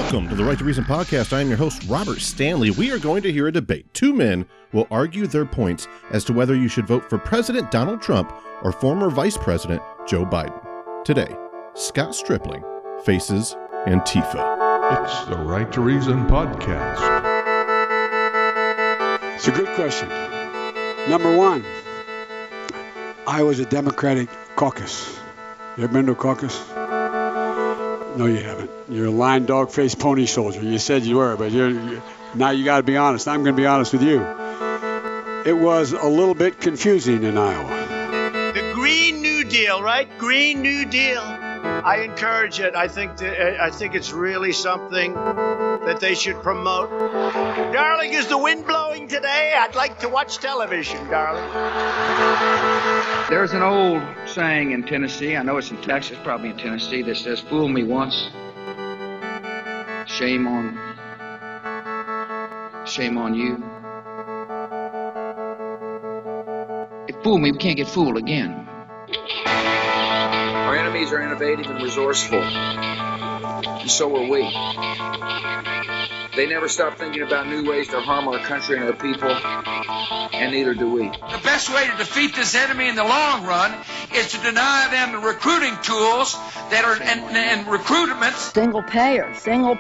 Welcome to the Right to Reason podcast. I am your host, Robert Stanley. We are going to hear a debate. Two men will argue their points as to whether you should vote for President Donald Trump or former Vice President Joe Biden. Today, Scott Stripling faces Antifa. It's the Right to Reason podcast. It's a good question. Number one, I was a Democratic caucus. You ever been to a caucus? No, you haven't. You're a lying dog-faced pony soldier. You said you were, but now you got to be honest. I'm going to be honest with you. It was a little bit confusing in Iowa. The Green New Deal, right? Green New Deal. I encourage it. I think it's really something that they should promote. Darling, is the wind blowing today? I'd like to watch television, darling. There's an old saying in Tennessee, I know it's in Texas, probably in Tennessee, that says, fool me once, shame on you. If fool me, we can't get fooled again. Our enemies are innovative and resourceful, and so are we. They never stop thinking about new ways to harm our country and our people, and neither do we. The best way to defeat this enemy in the long run is to deny them the recruiting tools that are and recruitments. Single payer.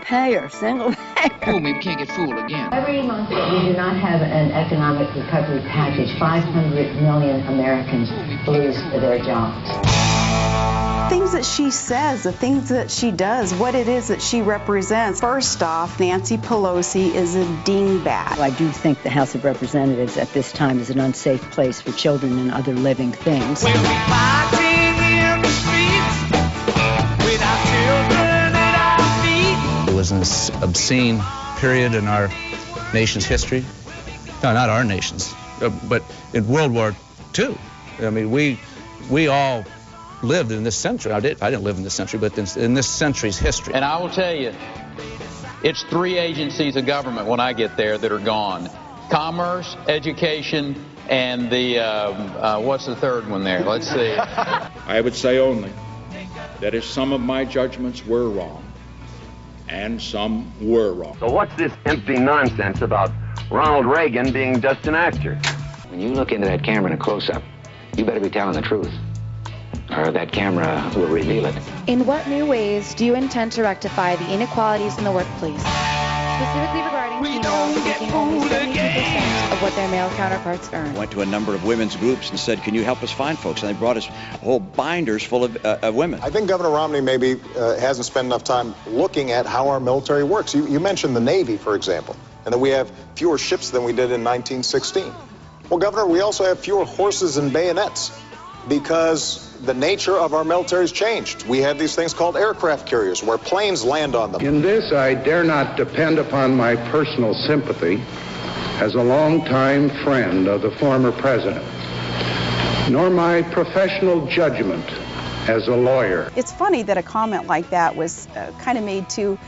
Fool me, we can't get fooled again. Every month that we do not have an economic recovery package, 500 million Americans lose their jobs. Things that she says, the things that she does, what it is that she represents. First off, Nancy Pelosi is a dingbat. I do think the House of Representatives at this time is an unsafe place for children and other living things. We'll be fighting in the streets with our children at our feet. It was an obscene period in our nation's history. No, not our nation's, but in World War II. I mean, we all lived in this century. I didn't live in this century, but in this century's history. And I will tell you, it's three agencies of government when I get there that are gone. Commerce, education, and the, what's the third one there? Let's see. I would say only that if some of my judgments were wrong, and some were wrong. So what's this empty nonsense about Ronald Reagan being just an actor? When you look into that camera in a close-up, you better be telling the truth, or that camera will reveal it. In what new ways do you intend to rectify the inequalities in the workplace, specifically regarding females making only 72% of what their male counterparts earn? Went to a number of women's groups and said, can you help us find folks? And they brought us whole binders full of women. I think Governor Romney maybe hasn't spent enough time looking at how our military works. You mentioned the Navy, for example, and that we have fewer ships than we did in 1916. Well, Governor, we also have fewer horses and bayonets because the nature of our military has changed. We have these things called aircraft carriers where planes land on them. In this, I dare not depend upon my personal sympathy as a longtime friend of the former president, nor my professional judgment as a lawyer. It's funny that a comment like that was kind of made to,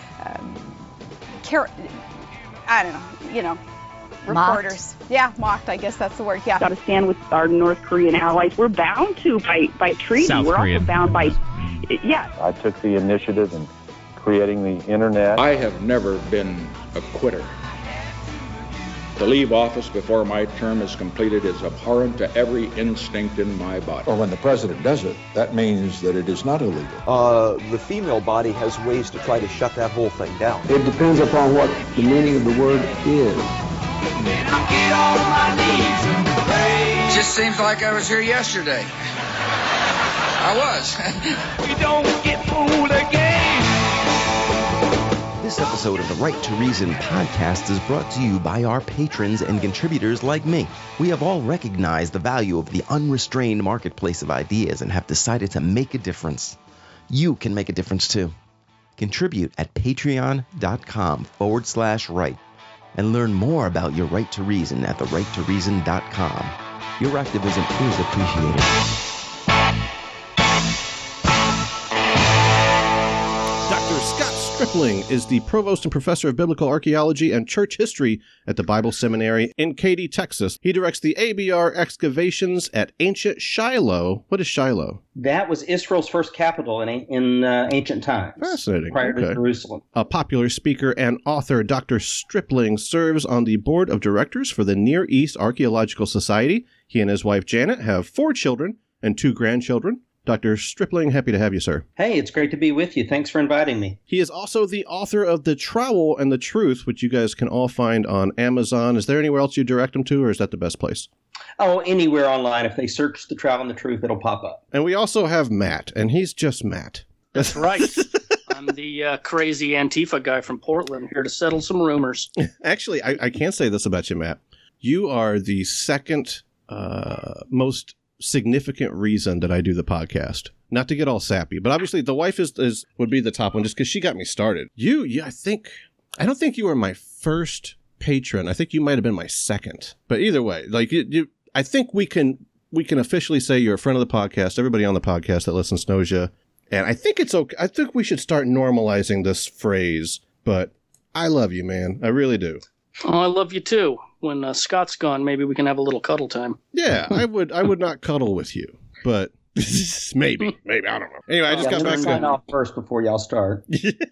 reporters. Mocked. Yeah, mocked, I guess that's the word, yeah. Got to stand with our North Korean allies. We're bound to by treaty. South We're Korean. also bound by, yeah. I took the initiative in creating the internet. I have never been a quitter. To leave office before my term is completed is abhorrent to every instinct in my body. Or when the president does it, that means that it is not illegal. The female body has ways to try to shut that whole thing down. It depends upon what the meaning of the word is. It just seems like I was here yesterday. I was. We don't get fooled again. This episode of the Right to Reason podcast is brought to you by our patrons and contributors like me. We have all recognized the value of the unrestrained marketplace of ideas and have decided to make a difference. You can make a difference too. Contribute at patreon.com/right and learn more about your right to reason at therighttoreason.com. Your activism is appreciated. Dr. Scott Stripling is the provost and professor of biblical archaeology and church history at the Bible Seminary in Katy, Texas. He directs the ABR excavations at ancient Shiloh. What is Shiloh? That was Israel's first capital in ancient times. Fascinating. Prior to Jerusalem. A popular speaker and author, Dr. Stripling serves on the board of directors for the Near East Archaeological Society. He and his wife, Janet, have 4 children and 2 grandchildren. Dr. Stripling, happy to have you, sir. Hey, it's great to be with you. Thanks for inviting me. He is also the author of The Trowel and the Truth, which you guys can all find on Amazon. Is there anywhere else you direct them to, or is that the best place? Oh, anywhere online. If they search The Trowel and the Truth, it'll pop up. And we also have Matt, and he's just Matt. That's right. I'm the crazy Antifa guy from Portland, here to settle some rumors. Actually, I can't say this about you, Matt. You are the second most significant reason that I do the podcast. Not to get all sappy, but obviously the wife would be the top one just because she got me started. I don't think you were my first patron. I think you might have been my second. But either way, like I think we can officially say you're a friend of the podcast. Everybody on the podcast that listens knows you. And I think it's okay. I think we should start normalizing this phrase, but I love you, man. I really do. Oh, I love you too. When Scott's gone, maybe we can have a little cuddle time. Yeah, I would not cuddle with you, but maybe, I don't know. Anyway, I just got back. Sign off first before y'all start.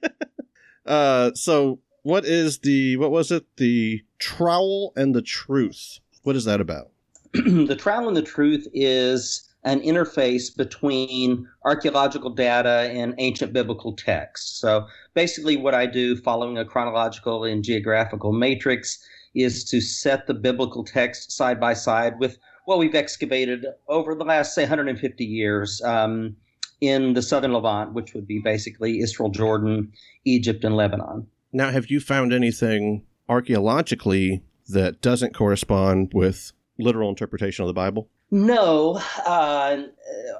So what was it? The Trowel and the Truth. What is that about? The Trowel and the Truth is an interface between archaeological data and ancient biblical texts. So basically what I do, following a chronological and geographical matrix, is to set the biblical text side by side with what we've excavated over the last, say, 150 years in the southern Levant, which would be basically Israel, Jordan, Egypt, and Lebanon. Now, have you found anything archaeologically that doesn't correspond with literal interpretation of the Bible? No, I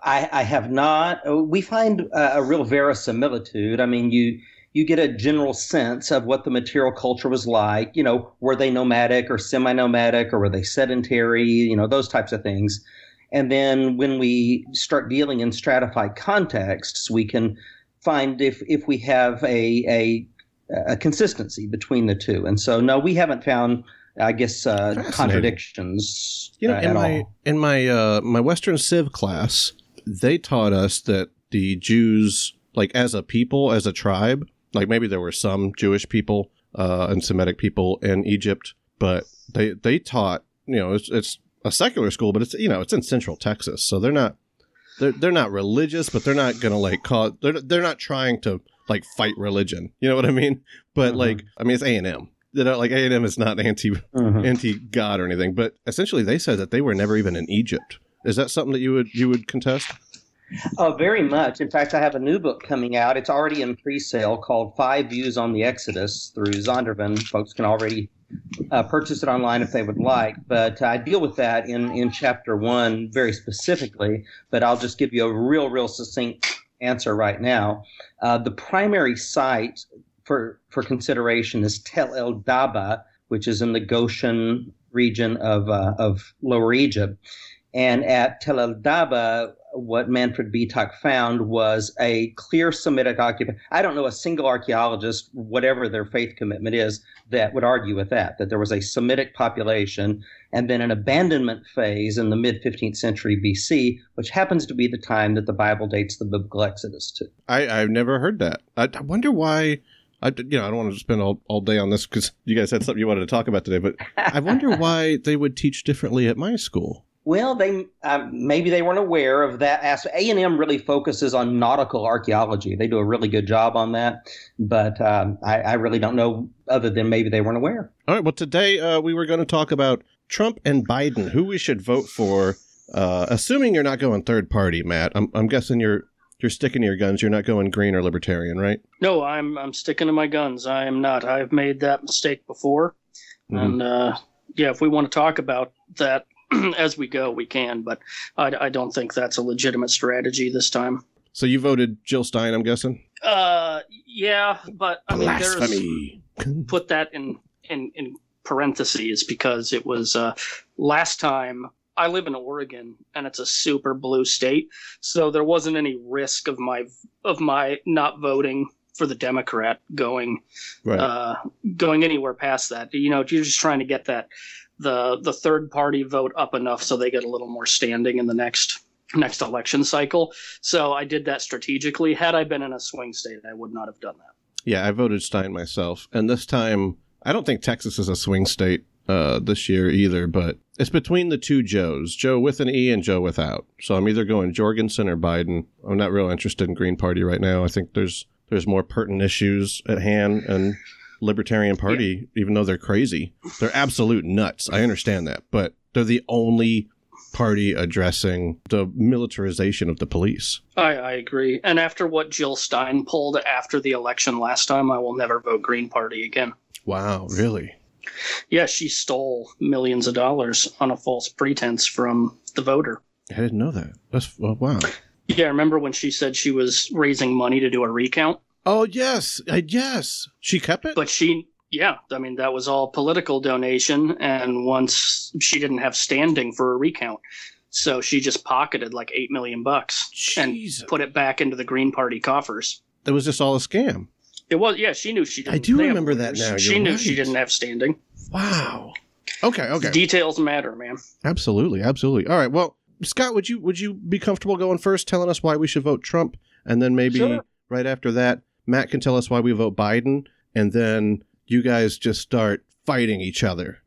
have not. We find a real verisimilitude. I mean, you get a general sense of what the material culture was like. You know, were they nomadic or semi-nomadic, or were they sedentary? You know, those types of things. And then when we start dealing in stratified contexts, we can find if we have a consistency between the two. And so, no, we haven't found, I guess, contradictions at all. In my Western Civ class, they taught us that the Jews, like as a people, as a tribe, like maybe there were some Jewish people and Semitic people in Egypt, but they taught, you know, it's a secular school, but it's, you know, it's in Central Texas, so they're not religious, but they're not gonna like they're not trying to like fight religion, you know what I mean? But like, I mean, it's A&M. Like A&M is not anti-God or anything, but essentially they said that they were never even in Egypt. Is that something that you would contest? Oh, very much. In fact, I have a new book coming out. It's already in pre-sale called 5 Views on the Exodus through Zondervan. Folks can already purchase it online if they would like. But I deal with that in Chapter 1 very specifically, but I'll just give you a real succinct answer right now. The primary site for consideration is Tel El Daba, which is in the Goshen region of Lower Egypt. And at Tel El Daba, what Manfred Vitak found was a clear Semitic occupation. I don't know a single archaeologist, whatever their faith commitment is, that would argue with that there was a Semitic population and then an abandonment phase in the mid-15th century BC, which happens to be the time that the Bible dates the biblical Exodus to. I've never heard that. I wonder why. I don't want to spend all day on this because you guys had something you wanted to talk about today, but I wonder why they would teach differently at my school. Well, they maybe they weren't aware of that aspect. A&M really focuses on nautical archaeology. They do a really good job on that, but I really don't know other than maybe they weren't aware. All right, well, today we were going to talk about Trump and Biden, who we should vote for, assuming you're not going third party, Matt. I'm guessing you're sticking to your guns. You're not going green or libertarian, right? No, I'm sticking to my guns. I am not. I've made that mistake before. Mm-hmm. And, if we want to talk about that as we go, we can, but I don't think that's a legitimate strategy this time. So you voted Jill Stein, I'm guessing? Yeah, but I mean, Blasphemy. Put that in parentheses because it was last time. I live in Oregon, and it's a super blue state, so there wasn't any risk of my not voting the Democrat going anywhere past that. You're just trying to get the third party vote up enough so they get a little more standing in the next election cycle. So I did that strategically. Had I been in a swing state, I would not have done that. Yeah, I voted Stein myself. And this time, I don't think Texas is a swing state this year either, but it's between the two Joes, Joe with an E and Joe without. So I'm either going Jorgensen or Biden. I'm not real interested in Green Party right now. I think there's more pertinent issues at hand, and Libertarian Party, even though they're crazy, they're absolute nuts. I understand that, but they're the only party addressing the militarization of the police. I agree. And after what Jill Stein pulled after the election last time, I will never vote Green Party again. Wow, really? Yeah, she stole millions of dollars on a false pretense from the voter. I didn't know that. Wow. Yeah, remember when she said she was raising money to do a recount? Oh, yes. Yes. She kept it? But that was all political donation, and once she didn't have standing for a recount, so she just pocketed like $8 million and put it back into the Green Party coffers. That was just all a scam. It was, yeah, she knew she didn't. I do remember that now. She knew she didn't have standing. Wow. Okay. Details matter, man. Absolutely. All right, well, Scott, would you be comfortable going first, telling us why we should vote Trump, and then maybe right after that, Matt can tell us why we vote Biden, and then you guys just start fighting each other.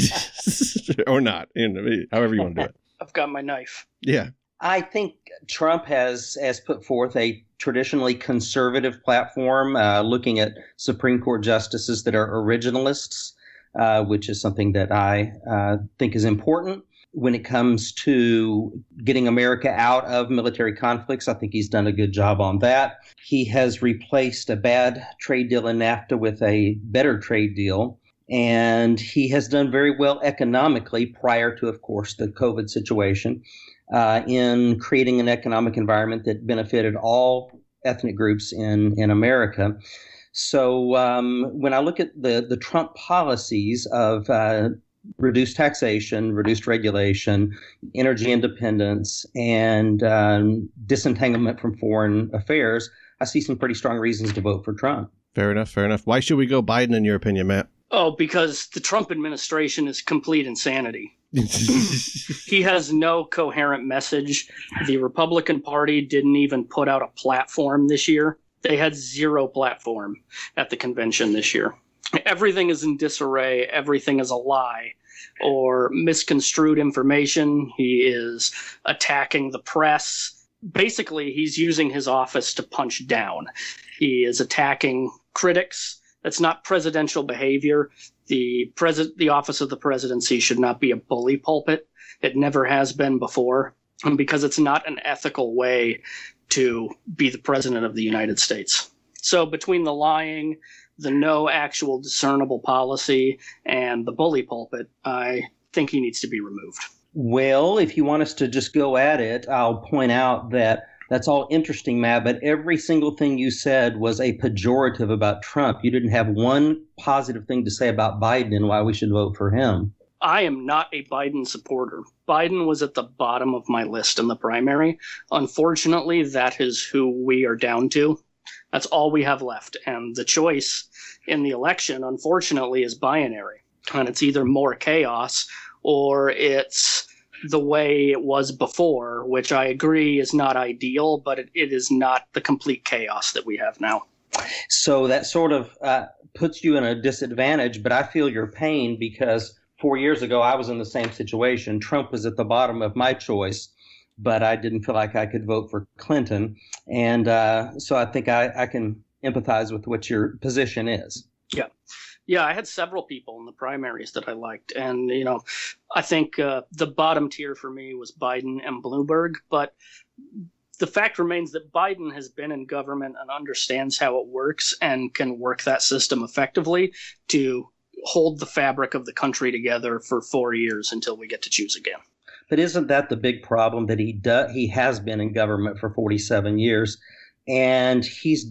Or not, however you want to do it. I've got my knife. Yeah. I think Trump has put forth a traditionally conservative platform, looking at Supreme Court justices that are originalists, which is something that I think is important. When it comes to getting America out of military conflicts, I think he's done a good job on that. He has replaced a bad trade deal in NAFTA with a better trade deal. And he has done very well economically prior to, of course, the COVID situation, in creating an economic environment that benefited all ethnic groups in America. So when I look at the Trump policies of reduced taxation, reduced regulation, energy independence, and disentanglement from foreign affairs, I see some pretty strong reasons to vote for Trump. Fair enough. Why should we go Biden, in your opinion, Matt? Oh, because the Trump administration is complete insanity. He has no coherent message. The Republican Party didn't even put out a platform this year. They had zero platform at the convention this year. Everything is in disarray. Everything is a lie or misconstrued information. He is attacking the press. Basically, he's using his office to punch down. He is attacking critics. That's not presidential behavior. The office of the presidency should not be a bully pulpit. It never has been before, because it's not an ethical way to be the president of the United States. So between the lying, the no actual discernible policy, and the bully pulpit, I think he needs to be removed. Well, if you want us to just go at it, I'll point out that that's all interesting, Matt, but every single thing you said was a pejorative about Trump. You didn't have one positive thing to say about Biden and why we should vote for him. I am not a Biden supporter. Biden was at the bottom of my list in the primary. Unfortunately, that is who we are down to. That's all we have left. And the choice in the election, unfortunately, is binary. And it's either more chaos or it's the way it was before, which I agree is not ideal, but it is not the complete chaos that we have now. So that sort of puts you in a disadvantage, but I feel your pain because 4 years ago I was in the same situation. Trump was at the bottom of my choice, but I didn't feel like I could vote for Clinton. And so I think I can empathize with what your position is. Yeah. Yeah, I had several people in the primaries that I liked. And, I think the bottom tier for me was Biden and Bloomberg. But the fact remains that Biden has been in government and understands how it works and can work that system effectively to hold the fabric of the country together for 4 years until we get to choose again. But isn't that the big problem, that he has been in government for 47 years and he's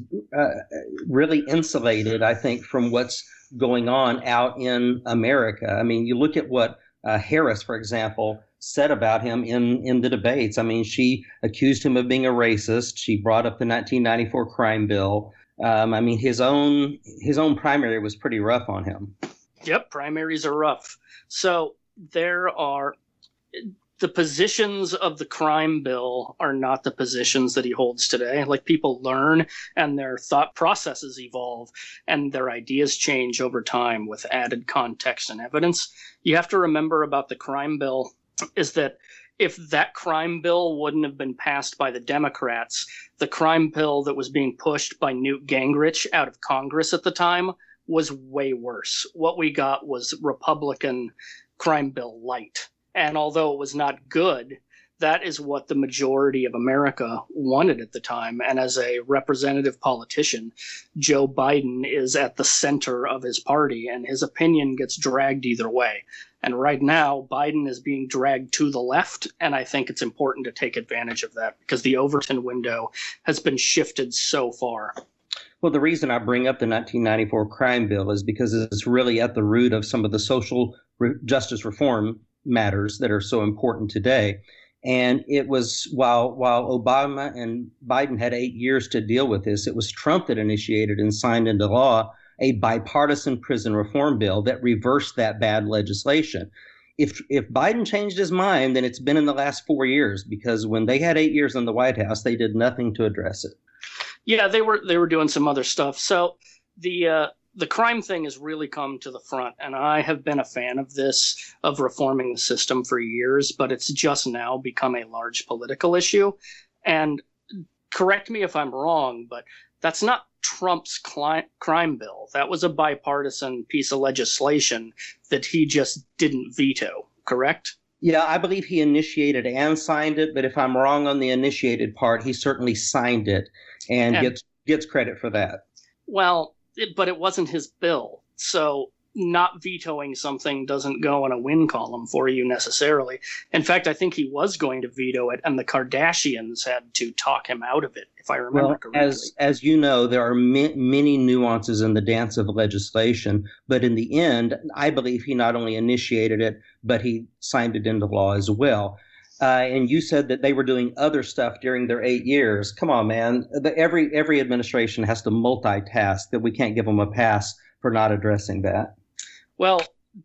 really insulated, I think, from what's going on out in America? I mean, you look at what Harris, for example, said about him in the debates. I mean, she accused him of being a racist. She brought up the 1994 crime bill. I mean, his own primary was pretty rough on him. Yep, primaries are rough. So there are the positions of the crime bill are not the positions that he holds today. Like, people learn and their thought processes evolve and their ideas change over time with added context and evidence. You have to remember about the crime bill is that if that crime bill wouldn't have been passed by the Democrats, the crime bill that was being pushed by Newt Gingrich out of Congress at the time was way worse. What we got was Republican crime bill light. And although it was not good, that is what the majority of America wanted at the time. And as a representative politician, Joe Biden is at the center of his party, and his opinion gets dragged either way. And right now, Biden is being dragged to the left, and I think it's important to take advantage of that because the Overton window has been shifted so far. Well, the reason I bring up the 1994 crime bill is because it's really at the root of some of the social justice reform matters that are so important today. And it was while Obama and Biden had 8 years to deal with this, it was Trump that initiated and signed into law a bipartisan prison reform bill that reversed that bad legislation. If Biden changed his mind, then it's been in the last 4 years, because when they had 8 years in the White House, they did nothing to address it. Yeah, they were doing some other stuff. So the crime thing has really come to the front, and I have been a fan of this, of reforming the system for years, but it's just now become a large political issue. And correct me if I'm wrong, but that's not Trump's crime bill. That was a bipartisan piece of legislation that he just didn't veto, correct? Yeah, I believe he initiated and signed it, but if I'm wrong on the initiated part, he certainly signed it and gets credit for that. Well, but it wasn't his bill. So not vetoing something doesn't go in a win column for you necessarily. In fact, I think he was going to veto it, and the Kardashians had to talk him out of it, if I remember correctly. As you know, there are many nuances in the dance of legislation, but in the end, I believe he not only initiated it, but he signed it into law as well. And you said that they were doing other stuff during their 8 years. Come on, man. Every administration has to multitask, that we can't give them a pass for not addressing that. Well,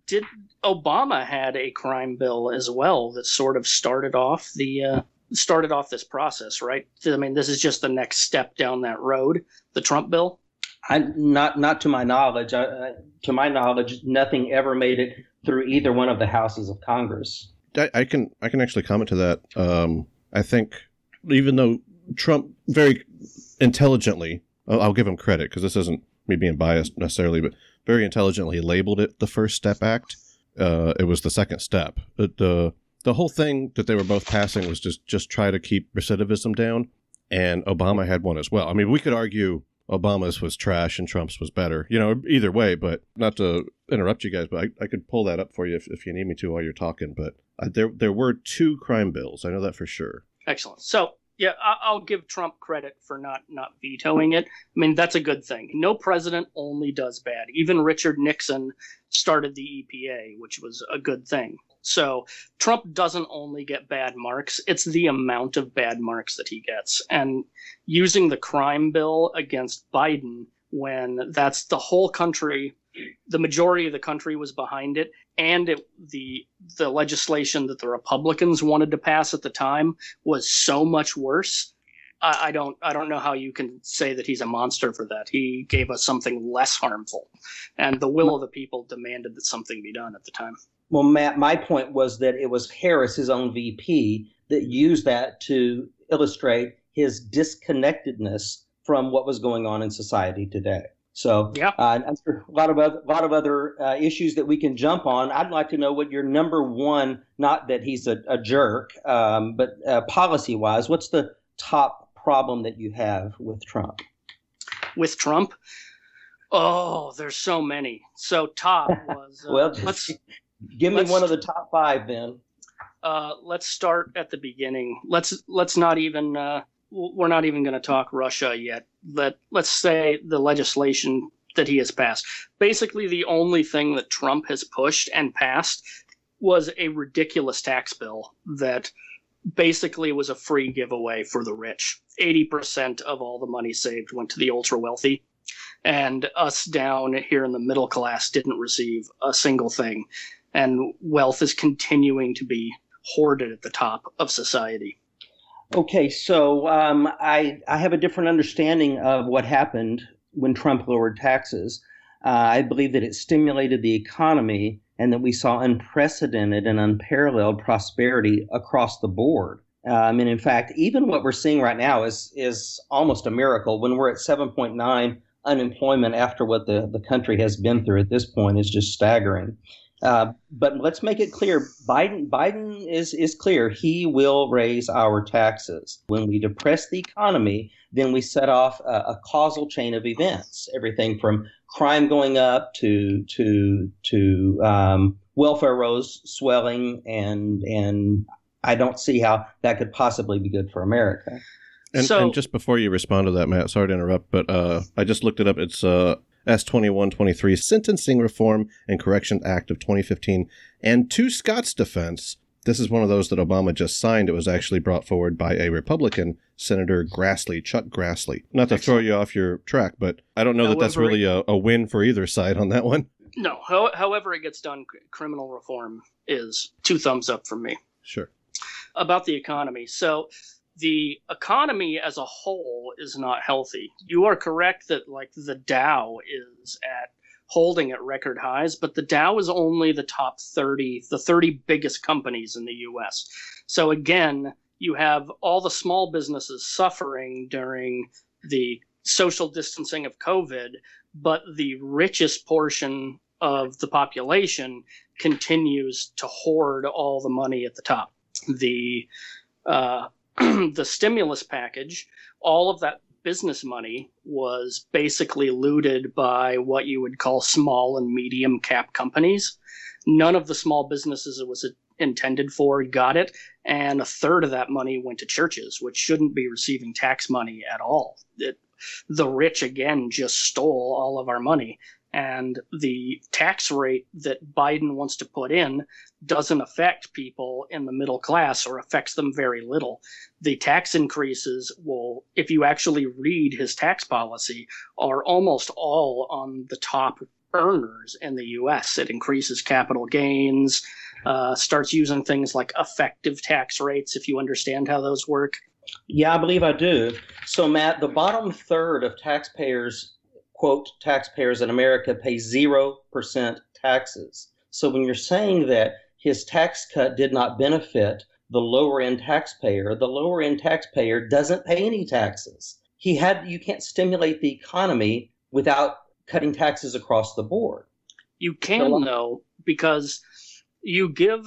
Obama had a crime bill as well that sort of started off this process, right? I mean, this is just the next step down that road, the Trump bill. Not to my knowledge. To my knowledge, nothing ever made it through either one of the houses of Congress. I can actually comment to that. I think even though Trump very intelligently, I'll give him credit because this isn't me being biased necessarily, but very intelligently labeled it the First Step Act. It was the second step. The whole thing that they were both passing was just try to keep recidivism down, and Obama had one as well. I mean, we could argue Obama's was trash and Trump's was better, either way, but not to interrupt you guys, but I could pull that up for you if you need me to while you're talking, but there were two crime bills. I know that for sure. Excellent. So, yeah, I'll give Trump credit for not vetoing it. I mean, that's a good thing. No president only does bad. Even Richard Nixon started the EPA, which was a good thing. So Trump doesn't only get bad marks. It's the amount of bad marks that he gets. And using the crime bill against Biden when that's the whole country, the majority of the country was behind it, and the legislation that the Republicans wanted to pass at the time was so much worse. I don't know how you can say that he's a monster for that. He gave us something less harmful, and the will of the people demanded that something be done at the time. Well, Matt, my point was that it was Harris, his own VP, that used that to illustrate his disconnectedness from what was going on in society today. So, yeah, a lot of other issues that we can jump on. I'd like to know what your number one, not that he's a jerk, but policy-wise, what's the top problem that you have with Trump? With Trump? Oh, there's so many. So top was well, give me one of the top five then. Let's start at the beginning. Let's not even we're not even going to talk Russia yet. Let's say the legislation that he has passed. Basically, the only thing that Trump has pushed and passed was a ridiculous tax bill that basically was a free giveaway for the rich. 80% of all the money saved went to the ultra wealthy. And us down here in the middle class didn't receive a single thing. And wealth is continuing to be hoarded at the top of society. Okay, so I have a different understanding of what happened when Trump lowered taxes. I believe that it stimulated the economy and that we saw unprecedented and unparalleled prosperity across the board. And in fact, even what we're seeing right now is almost a miracle. When we're at 7.9 unemployment after what the country has been through at this point is just staggering. But let's make it clear, Biden is clear. He will raise our taxes. When we depress the economy, then we set off a causal chain of events, everything from crime going up to welfare rolls swelling, and I don't see how that could possibly be good for America. And just before you respond to that, Matt, sorry to interrupt, but I just looked it up. It's S2123, Sentencing Reform and Correction Act of 2015. And to Scott's defense, this is one of those that Obama just signed. It was actually brought forward by a Republican, Senator Grassley, Chuck Grassley. Not to throw you off your track, but I don't know that that's really a win for either side on that one. No, however it gets done, criminal reform is 2 thumbs up from me. Sure. About the economy. So the economy as a whole is not healthy. You are correct that like the Dow is holding at record highs, but the Dow is only the top 30, the 30 biggest companies in the U.S. So again, you have all the small businesses suffering during the social distancing of COVID, but the richest portion of the population continues to hoard all the money at the top. The stimulus package, all of that business money was basically looted by what you would call small and medium cap companies. None of the small businesses it was intended for got it, and a third of that money went to churches, which shouldn't be receiving tax money at all. The rich, again, just stole all of our money. And the tax rate that Biden wants to put in doesn't affect people in the middle class or affects them very little. The tax increases will, if you actually read his tax policy, are almost all on the top earners in the U.S. It increases capital gains, starts using things like effective tax rates, if you understand how those work. Yeah, I believe I do. So, Matt, the bottom third of taxpayers, quote, taxpayers in America pay 0% taxes. So when you're saying that his tax cut did not benefit the lower end taxpayer doesn't pay any taxes. You can't stimulate the economy without cutting taxes across the board. You can, though, because you give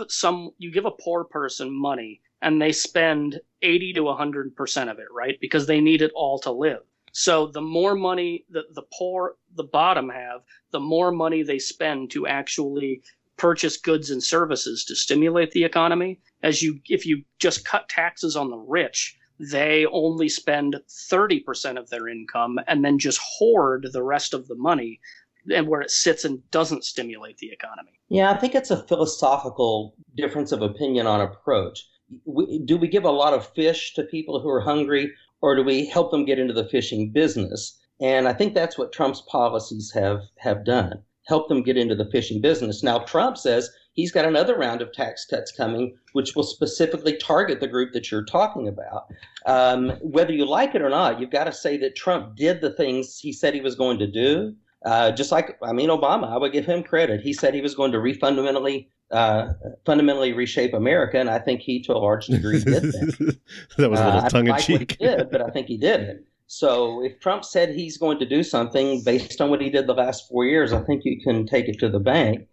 a poor person money and they spend 80 to 100% of it, right? Because they need it all to live. So the more money that the bottom have, the more money they spend to actually purchase goods and services to stimulate the economy. If you just cut taxes on the rich, they only spend 30% of their income and then just hoard the rest of the money, and where it sits and doesn't stimulate the economy. Yeah, I think it's a philosophical difference of opinion on approach. Do we give a lot of fish to people who are hungry, or do we help them get into the fishing business? And I think that's what Trump's policies have done, help them get into the fishing business. Now, Trump says he's got another round of tax cuts coming, which will specifically target the group that you're talking about. Whether you like it or not, you've got to say that Trump did the things he said he was going to do. Just like, Obama, I would give him credit. He said he was going to fundamentally reshape America, and I think he, to a large degree, did that. That was a little tongue-in-cheek. I don't like what he did, but I think he did it. So if Trump said he's going to do something based on what he did the last 4 years, I think you can take it to the bank.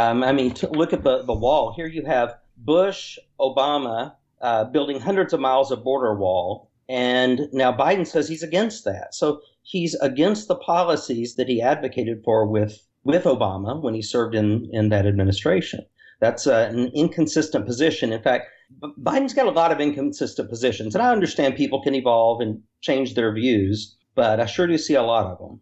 Look at the wall. Here you have Bush, Obama building hundreds of miles of border wall, and now Biden says he's against that. So he's against the policies that he advocated for with Obama when he served in that administration. That's an inconsistent position. In fact, Biden's got a lot of inconsistent positions, and I understand people can evolve and change their views, but I sure do see a lot of them.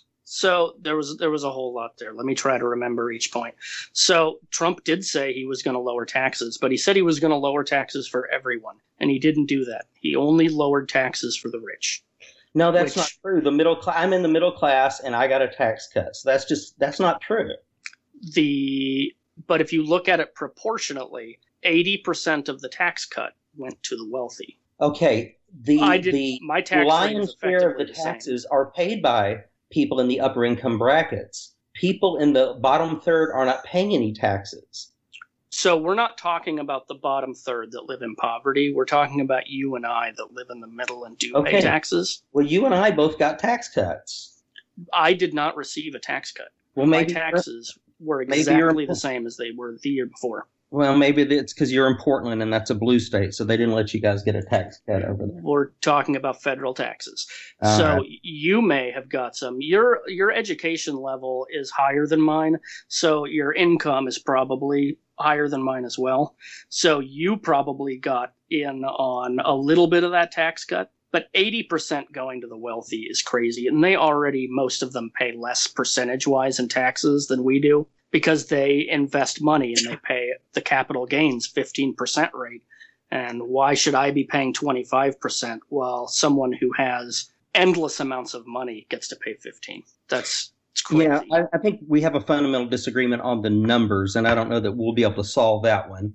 So there was a whole lot there. Let me try to remember each point. So Trump did say he was going to lower taxes, but he said he was going to lower taxes for everyone, and he didn't do that. He only lowered taxes for the rich. No, that's not true. I'm in the middle class, and I got a tax cut. So that's not true. But if you look at it proportionately, 80% of the tax cut went to the wealthy. Okay, my tax lion's share of the taxes are paid by people in the upper income brackets. People in the bottom third are not paying any taxes. So we're not talking about the bottom third that live in poverty. We're talking about you and I that live in the middle and do pay taxes. Well, you and I both got tax cuts. I did not receive a tax cut. Well, my taxes were exactly the same as they were the year before. Well, maybe it's because you're in Portland and that's a blue state, so they didn't let you guys get a tax cut over there. We're talking about federal taxes. So you may have got some. Your education level is higher than mine, so your income is probably higher than mine as well. So you probably got in on a little bit of that tax cut, but 80% going to the wealthy is crazy. And they already, most of them pay less percentage-wise in taxes than we do, because they invest money and they pay the capital gains 15% rate. And why should I be paying 25% while someone who has endless amounts of money gets to pay 15%? It's crazy. Yeah, I think we have a fundamental disagreement on the numbers, and I don't know that we'll be able to solve that one.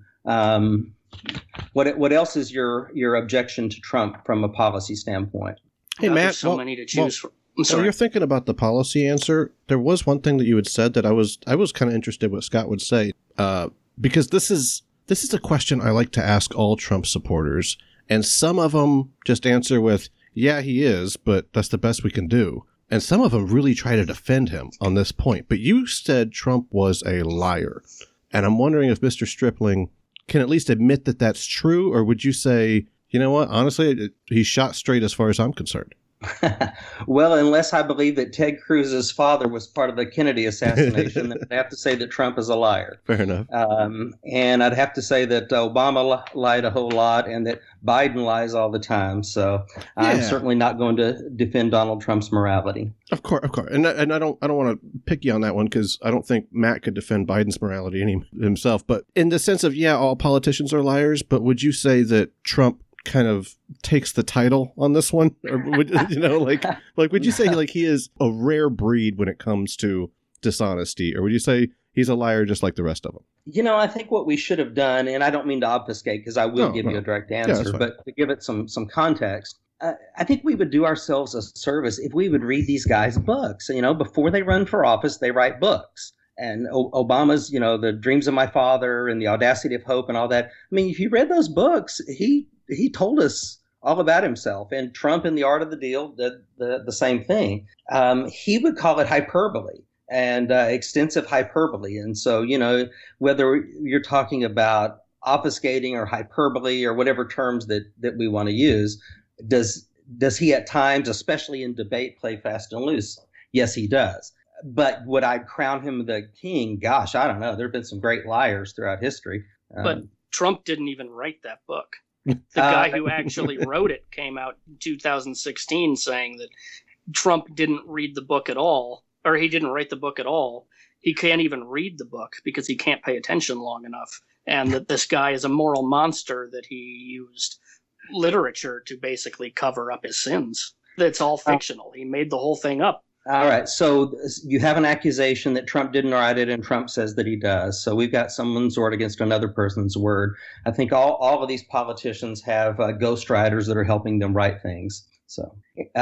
What else is your objection to Trump from a policy standpoint? Hey, Matt, there's so many to choose from. I'm sorry. When you're thinking about the policy answer, there was one thing that you had said that I was kind of interested what Scott would say, because this is a question I like to ask all Trump supporters, and some of them just answer with, yeah, he is, but that's the best we can do. And some of them really try to defend him on this point. But you said Trump was a liar. And I'm wondering if Mr. Stripling can at least admit that that's true, or would you say, you know what, honestly, he's shot straight as far as I'm concerned? Well, unless I believe that Ted Cruz's father was part of the Kennedy assassination, then I'd have to say that Trump is a liar. Fair enough. And I'd have to say that Obama lied a whole lot and that Biden lies all the time. So I'm certainly not going to defend Donald Trump's morality. Of course. And I don't want to pick you on that one, because I don't think Matt could defend Biden's morality himself. But in the sense of, yeah, all politicians are liars, but would you say that Trump kind of takes the title on this one, or would would you say he is a rare breed when it comes to dishonesty, or would you say he's a liar just like the rest of them? I think what we should have done, and I don't mean to obfuscate because I will give you a direct answer, but to give it some context, I think we would do ourselves a service if we would read these guys' books. Before they run for office, they write books. And Obama's, The Dreams of My Father and The Audacity of Hope and all that. I mean, if you read those books, he told us all about himself. And Trump in The Art of the Deal did the same thing. He would call it hyperbole and extensive hyperbole. And so, whether you're talking about obfuscating or hyperbole or whatever terms that we want to use, does he at times, especially in debate, play fast and loose? Yes, he does. But would I crown him the king? Gosh, I don't know. There have been some great liars throughout history. But Trump didn't even write that book. The guy who actually wrote it came out in 2016 saying that Trump didn't read the book at all, or he didn't write the book at all. He can't even read the book because he can't pay attention long enough. And that this guy is a moral monster, that he used literature to basically cover up his sins. It's all fictional. He made the whole thing up. All right. So you have an accusation that Trump didn't write it, and Trump says that he does. So we've got someone's word against another person's word. I think all of these politicians have ghostwriters that are helping them write things. So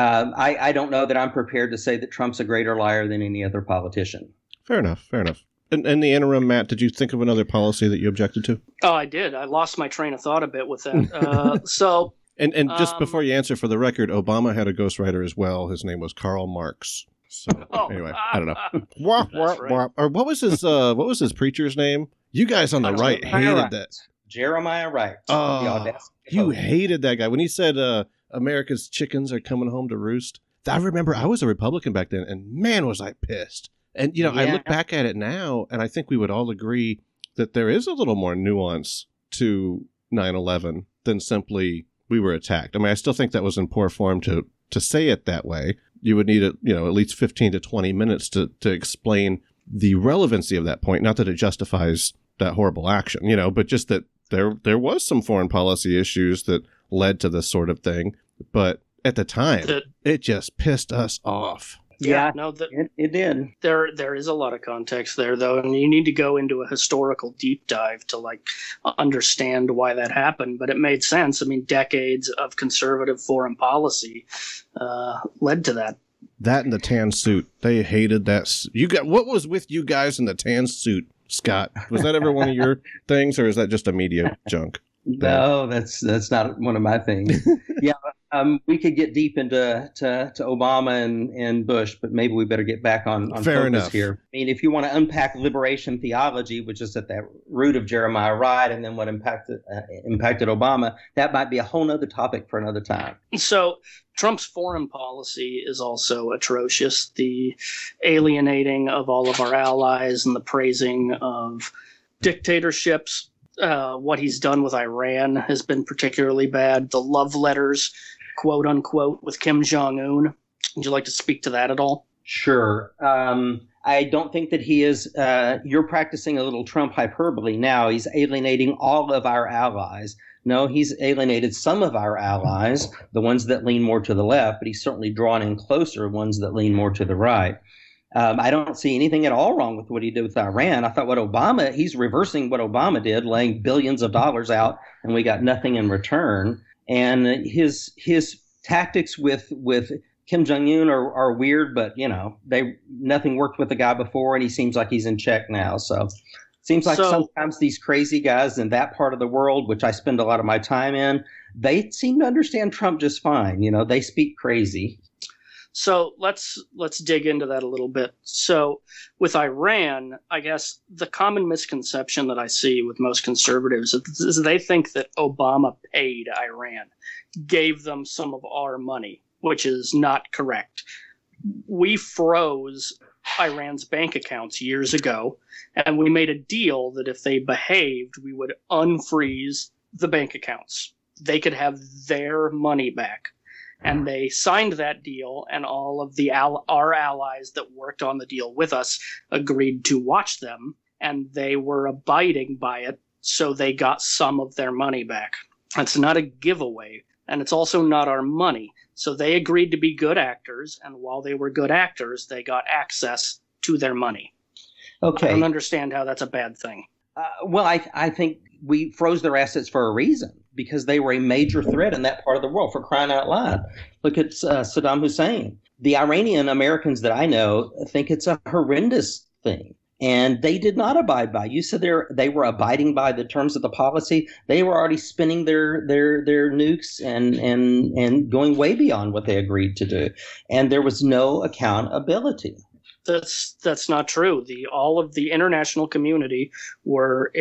I don't know that I'm prepared to say that Trump's a greater liar than any other politician. Fair enough. In the interim, Matt, did you think of another policy that you objected to? Oh, I did. I lost my train of thought a bit with that. And just before you answer, for the record, Obama had a ghostwriter as well. His name was Karl Marx. So anyway, I don't know. Right. Or what was his preacher's name? You guys on the right hated that. Jeremiah Wright. Oh, you hated that guy when he said America's chickens are coming home to roost. I remember I was a Republican back then, and man, was I pissed. And I look back at it now, and I think we would all agree that there is a little more nuance to 9/11 than simply we were attacked. I mean, I still think that was in poor form to say it that way. You would need at least 15 to 20 minutes to explain the relevancy of that point. Not that it justifies that horrible action, but just that there was some foreign policy issues that led to this sort of thing. But at the time, it just pissed us off. Yeah, no, it did. There is a lot of context there, though, and you need to go into a historical deep dive to understand why that happened. But it made sense. I mean, decades of conservative foreign policy led to that. That and the tan suit, they hated that. What was with you guys in the tan suit, Scott? Was that ever one of your things, or is that just a media junk? No, that's not one of my things. Yeah, we could get deep into to Obama and Bush, but maybe we better get back on Fair focus enough. here. I mean, if you want to unpack liberation theology, which is at that root of Jeremiah Wright, and then what impacted Obama, that might be a whole nother topic for another time. So Trump's foreign policy is also atrocious. The alienating of all of our allies and the praising of dictatorships. What he's done with Iran has been particularly bad. The love letters, quote unquote, with Kim Jong-un. Would you like to speak to that at all? Sure. I don't think that he is. You're practicing a little Trump hyperbole now. He's alienating all of our allies. No, he's alienated some of our allies, the ones that lean more to the left, but he's certainly drawn in closer ones that lean more to the right. I don't see anything at all wrong with what he did with Iran. I thought he's reversing what Obama did, laying billions of dollars out, and we got nothing in return. And his tactics with Kim Jong-un are weird, but nothing worked with the guy before, and he seems like he's in check now. So it seems like sometimes these crazy guys in that part of the world, which I spend a lot of my time in, they seem to understand Trump just fine. They speak crazy. So let's dig into that a little bit. So with Iran, I guess the common misconception that I see with most conservatives is they think that Obama paid Iran, gave them some of our money, which is not correct. We froze Iran's bank accounts years ago, and we made a deal that if they behaved, we would unfreeze the bank accounts. They could have their money back. And they signed that deal, and all of our allies that worked on the deal with us agreed to watch them, and they were abiding by it, so they got some of their money back. It's not a giveaway, and it's also not our money. So they agreed to be good actors, and while they were good actors, they got access to their money. Okay. I don't understand how that's a bad thing. Well, I think we froze their assets for a reason, because they were a major threat in that part of the world, for crying out loud. Look at Saddam Hussein. The Iranian Americans that I know think it's a horrendous thing, and they did not abide by. You said they were abiding by the terms of the policy. They were already spinning their nukes and going way beyond what they agreed to do, and there was no accountability. That's not true. All of the international community were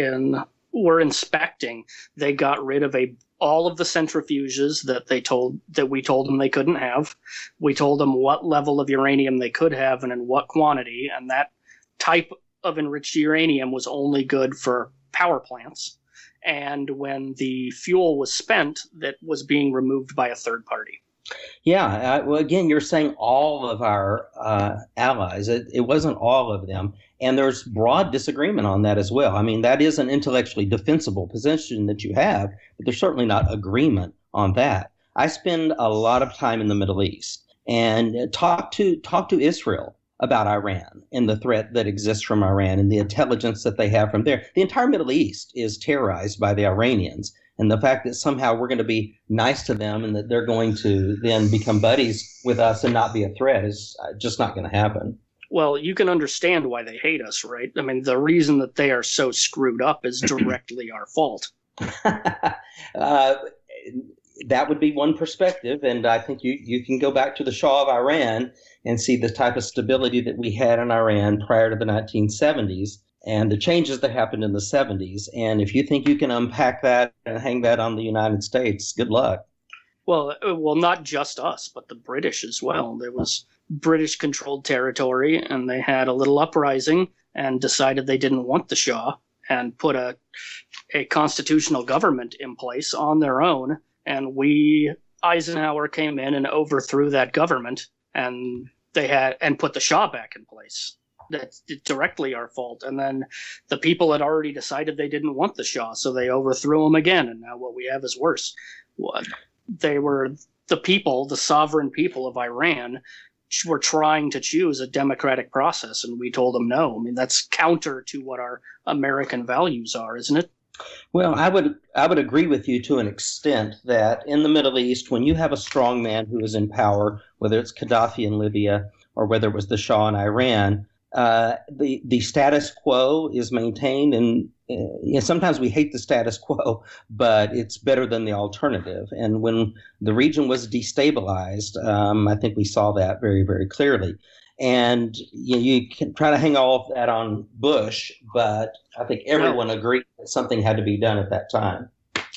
inspecting. They got rid of all of the centrifuges that we told them they couldn't have. We told them what level of uranium they could have and in what quantity, and that type of enriched uranium was only good for power plants. And when the fuel was spent, that was being removed by a third party. Yeah. Well, again, you're saying all of our allies. It wasn't all of them. And there's broad disagreement on that as well. I mean, that is an intellectually defensible position that you have, but there's certainly not agreement on that. I spend a lot of time in the Middle East and talk to Israel about Iran and the threat that exists from Iran and the intelligence that they have from there. The entire Middle East is terrorized by the Iranians. And the fact that somehow we're going to be nice to them and that they're going to then become buddies with us and not be a threat is just not going to happen. Well, you can understand why they hate us, right? I mean, the reason that they are so screwed up is directly our fault. That would be one perspective. And I think you can go back to the Shah of Iran and see the type of stability that we had in Iran prior to the 1970s. And the changes that happened in the 70s. And if you think you can unpack that and hang that on the United States, good luck. Well, not just us, but the British as well. There was British-controlled territory, and they had a little uprising and decided they didn't want the Shah and put a constitutional government in place on their own. And Eisenhower came in and overthrew that government, and put the Shah back in place. That's directly our fault. And then the people had already decided they didn't want the Shah, so they overthrew him again. And now what we have is worse. They were the people, the sovereign people of Iran, were trying to choose a democratic process, and we told them no. I mean, that's counter to what our American values are, isn't it? Well, I would agree with you to an extent that in the Middle East, when you have a strong man who is in power, whether it's Gaddafi in Libya or whether it was the Shah in Iran, the status quo is maintained, and sometimes we hate the status quo, but it's better than the alternative. And when the region was destabilized, I think we saw that very, very clearly. And you can try to hang all of that on Bush, but I think everyone agreed that something had to be done at that time.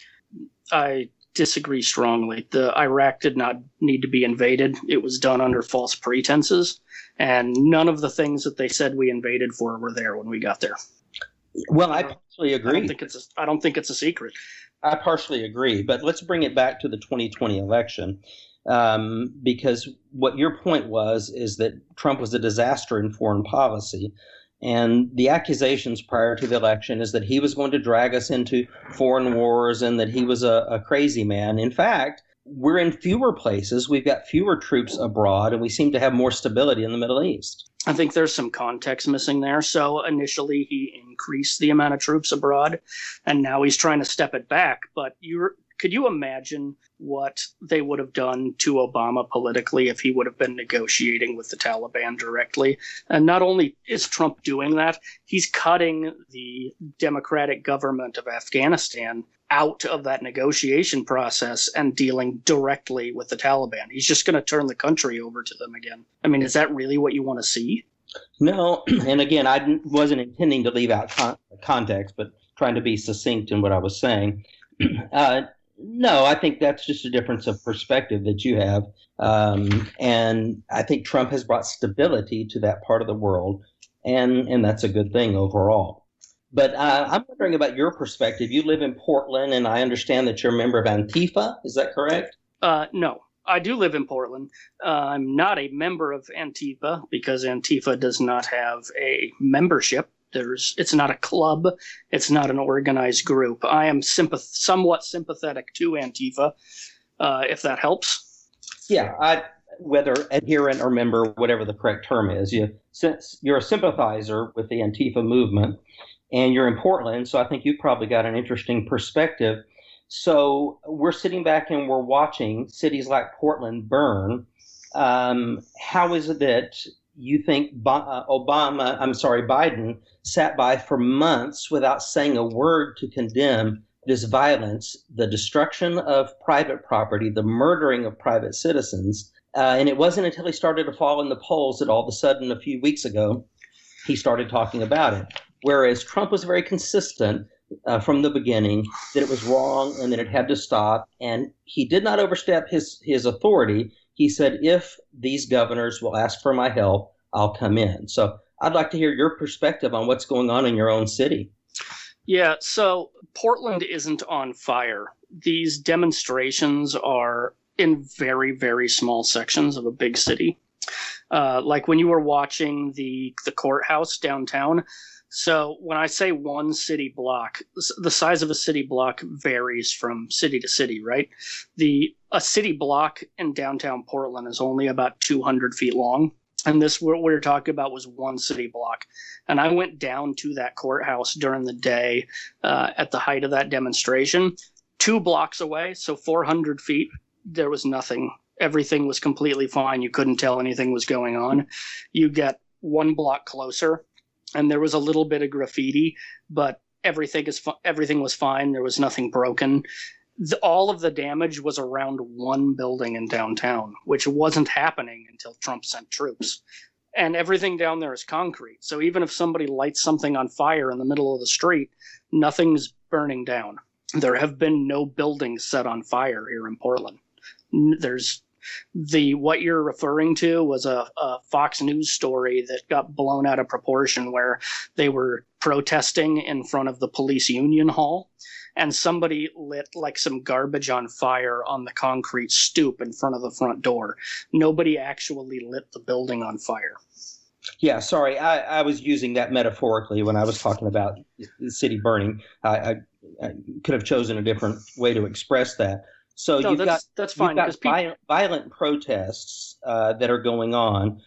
I disagree strongly. The Iraq did not need to be invaded. It was done under false pretenses, and none of the things that they said we invaded for were there when we got there. Well, I partially agree. I don't think it's a secret. I partially agree, but let's bring it back to the 2020 election. Because what your point is that Trump was a disaster in foreign policy. And the accusations prior to the election is that he was going to drag us into foreign wars and that he was a crazy man. In fact, we're in fewer places. We've got fewer troops abroad, and we seem to have more stability in the Middle East. I think there's some context missing there. So initially he increased the amount of troops abroad, and now he's trying to step it back. But could you imagine what they would have done to Obama politically if he would have been negotiating with the Taliban directly? And not only is Trump doing that, he's cutting the democratic government of Afghanistan out of that negotiation process and dealing directly with the Taliban. He's just going to turn the country over to them again. I mean, is that really what you want to see? No. And again, I wasn't intending to leave out context, but trying to be succinct in what I was saying. No, I think that's just a difference of perspective that you have. And I think Trump has brought stability to that part of the world, and that's a good thing overall. But I'm wondering about your perspective. You live in Portland, and I understand that you're a member of Antifa. Is that correct? No, I do live in Portland. I'm not a member of Antifa because Antifa does not have a membership. It's not a club. It's not an organized group. I am somewhat sympathetic to Antifa, if that helps. Yeah, whether adherent or member, whatever the correct term is, you're a sympathizer with the Antifa movement, and you're in Portland, so I think you've probably got an interesting perspective. So we're sitting back and we're watching cities like Portland burn. How is it that you think Biden sat by for months without saying a word to condemn this violence, the destruction of private property, the murdering of private citizens? And it wasn't until he started to fall in the polls that all of a sudden, a few weeks ago, he started talking about it. Whereas Trump was very consistent from the beginning that it was wrong and that it had to stop. And he did not overstep his authority. He said, if these governors will ask for my help, I'll come in. So I'd like to hear your perspective on what's going on in your own city. Yeah, so Portland isn't on fire. These demonstrations are in very, very small sections of a big city. Like when you were watching the courthouse downtown. So when I say one city block, the size of a city block varies from city to city, right? A city block in downtown Portland is only about 200 feet long. And this, what we're talking about, was one city block. And I went down to that courthouse during the day at the height of that demonstration. 2 blocks away, so 400 feet, there was nothing. Everything was completely fine. You couldn't tell anything was going on. You get 1 block closer, and there was a little bit of graffiti, but everything was fine. There was nothing broken. All of the damage was around one building in downtown, which wasn't happening until Trump sent troops. And everything down there is concrete. So even if somebody lights something on fire in the middle of the street, nothing's burning down. There have been no buildings set on fire here in Portland. What you're referring to was a Fox News story that got blown out of proportion, where they were protesting in front of the police union hall, and somebody lit like some garbage on fire on the concrete stoop in front of the front door. Nobody actually lit the building on fire. Yeah, sorry, I was using that metaphorically when I was talking about the city burning. I could have chosen a different way to express that. So No, that's fine. You've got violent protests that are going on.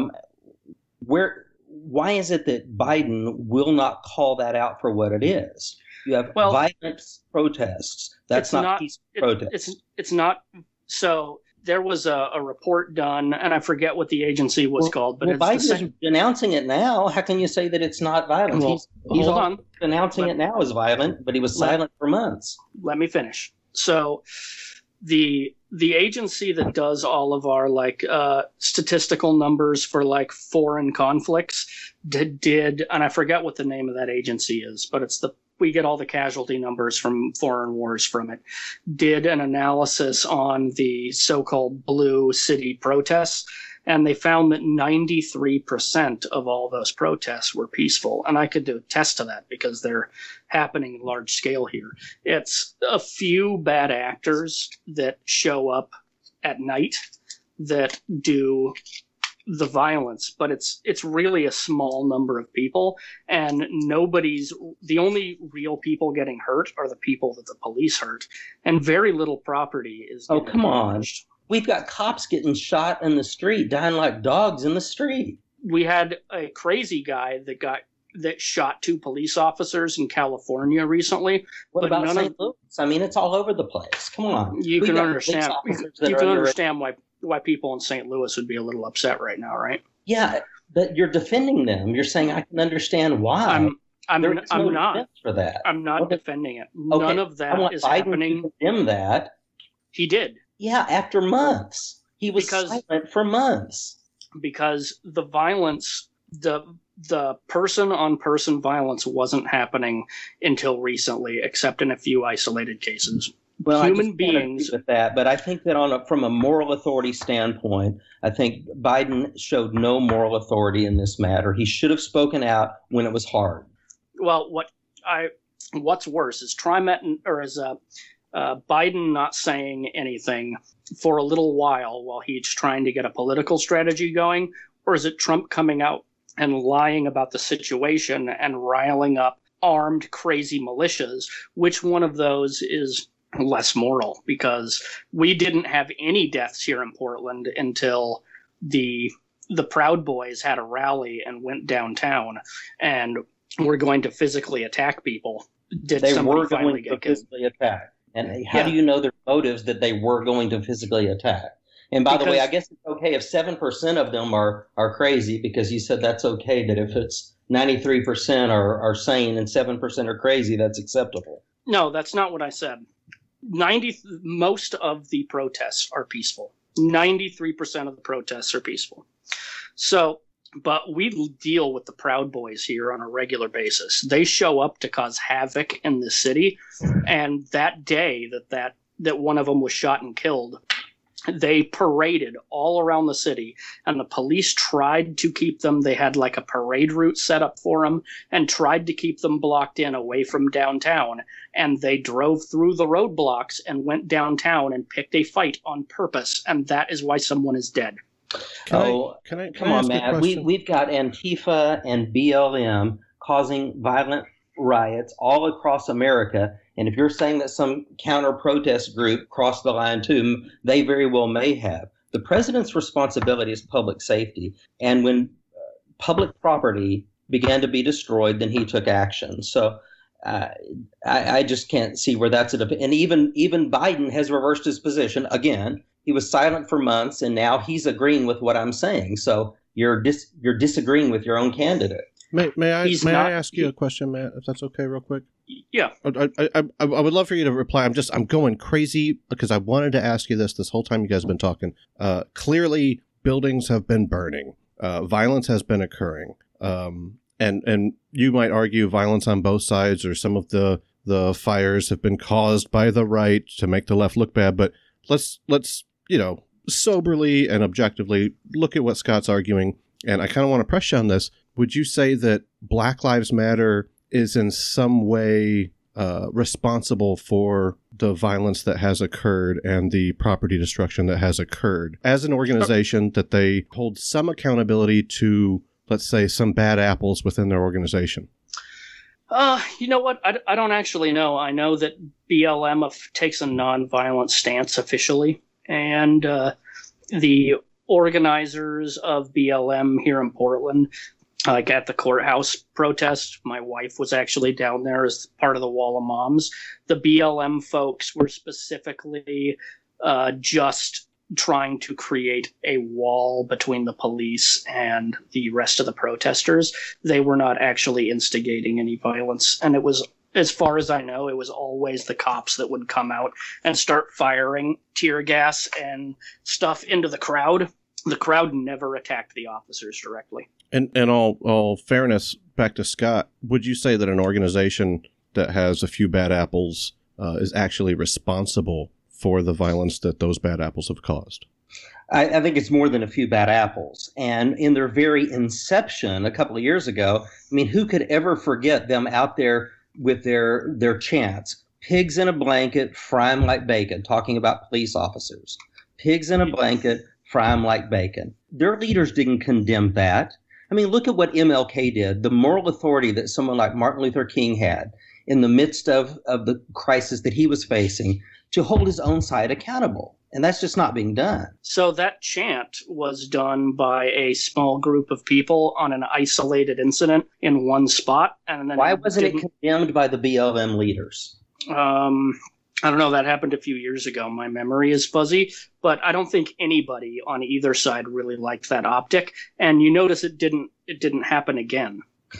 Why is it that Biden will not call that out for what it is? You have violent protests. That's not peaceful protests. It's not. So there was a report done, and I forget what the agency was called. But Biden is denouncing it now. How can you say that it's not violent? He's denouncing it now as violent, but he was silent for months. Let me finish. So the agency that does all of our statistical numbers for foreign conflicts did, and I forget what the name of that agency is, but we get all the casualty numbers from foreign wars from it, did an analysis on the so-called blue city protests, and they found that 93% of all those protests were peaceful. And I could attest to that because they're happening large scale here. It's a few bad actors that show up at night that do the violence, but it's really a small number of people, and the only real people getting hurt are the people that the police hurt, and very little property is damaged. Come on. We've got cops getting shot in the street, dying like dogs in the street. We had a crazy guy that shot 2 police officers in California recently. What about St. Louis? I mean, it's all over the place. Come on. You can understand why people in St. Louis would be a little upset right now, right? Yeah, but you're defending them. You're saying I can understand why. I'm not for that. I'm not defending it. None of that is happening. To condemn that. He did. Yeah, after months. He was silent for months. Because the violence, the person-on-person violence wasn't happening until recently, except in a few isolated cases. Well, human beings with that, but I think that from a moral authority standpoint, I think Biden showed no moral authority in this matter. He should have spoken out when it was hard. Well, what's worse is Biden not saying anything for a little while he's trying to get a political strategy going, or is it Trump coming out and lying about the situation and riling up armed, crazy militias? Which one of those is less moral? Because we didn't have any deaths here in Portland until the Proud Boys had a rally and went downtown and were going to physically attack people. They were going to physically attack. And how do you know their motives that they were going to physically attack? And by the way, I guess it's okay if 7% of them are crazy, because you said that's okay, that if it's 93% are sane and 7% are crazy, that's acceptable. No, that's not what I said. Most of the protests are peaceful. 93% of the protests are peaceful. So, but we deal with the Proud Boys here on a regular basis. They show up to cause havoc in the city. And that day that one of them was shot and killed, they paraded all around the city, and the police tried to keep them. They had a parade route set up for them and tried to keep them blocked in away from downtown. And they drove through the roadblocks and went downtown and picked a fight on purpose. And that is why someone is dead. Come on, Matt. We've got Antifa and BLM causing violent riots all across America. And if you're saying that some counter-protest group crossed the line too, they very well may have. The president's responsibility is public safety. And when public property began to be destroyed, then he took action. So I just can't see where that's and even Biden has reversed his position again. He was silent for months, and now he's agreeing with what I'm saying. So you're disagreeing with your own candidate. May I ask you a question, Matt, if that's okay, real quick? Yeah. I would love for you to reply. I'm going crazy because I wanted to ask you this whole time you guys have been talking. Clearly, buildings have been burning. Violence has been occurring. And you might argue violence on both sides, or some of the fires have been caused by the right to make the left look bad. But let's soberly and objectively look at what Scott's arguing. And I kind of want to press you on this. Would you say that Black Lives Matter is in some way responsible for the violence that has occurred and the property destruction that has occurred? As an organization, that they hold some accountability to, let's say, some bad apples within their organization? You know what? I don't actually know. I know that BLM takes a nonviolent stance officially, and the organizers of BLM here in Portland, like at the courthouse protest, my wife was actually down there as part of the Wall of Moms. The BLM folks were specifically just trying to create a wall between the police and the rest of the protesters. They were not actually instigating any violence. And it was, as far as I know, it was always the cops that would come out and start firing tear gas and stuff into the crowd. The crowd never attacked the officers directly. And all fairness, back to Scott, would you say that an organization that has a few bad apples is actually responsible for the violence that those bad apples have caused? I think it's more than a few bad apples. And in their very inception a couple of years ago, I mean, who could ever forget them out there with their chants? Pigs in a blanket, fry 'em like bacon, talking about police officers. Pigs in a blanket, fry 'em like bacon. Their leaders didn't condemn that. I mean, look at what MLK did, the moral authority that someone like Martin Luther King had in the midst of the crisis that he was facing, to hold his own side accountable. And that's just not being done. So that chant was done by a small group of people on an isolated incident in one spot. And then why wasn't it condemned by the BLM leaders? I don't know. That happened a few years ago. My memory is fuzzy, but I don't think anybody on either side really liked that optic. And you notice it didn't happen again.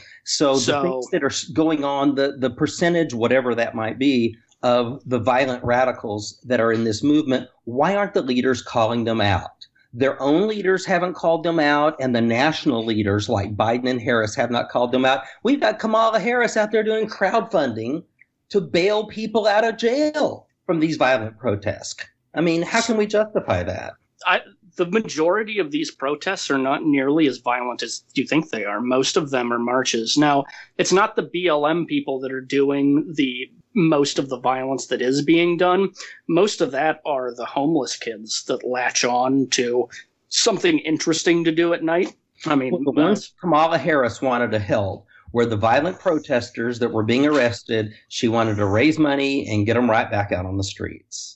So the things that are going on, the percentage, whatever that might be, of the violent radicals that are in this movement, why aren't the leaders calling them out? Their own leaders haven't called them out, and the national leaders like Biden and Harris have not called them out. We've got Kamala Harris out there doing crowdfunding to bail people out of jail from these violent protests. I mean, how can we justify that? The majority of these protests are not nearly as violent as you think they are. Most of them are marches. Now, it's not the BLM people that are doing most of the violence that is being done. Most of that are the homeless kids that latch on to something interesting to do at night. I mean, the ones Kamala Harris wanted to help were the violent protesters that were being arrested. She wanted to raise money and get them right back out on the streets.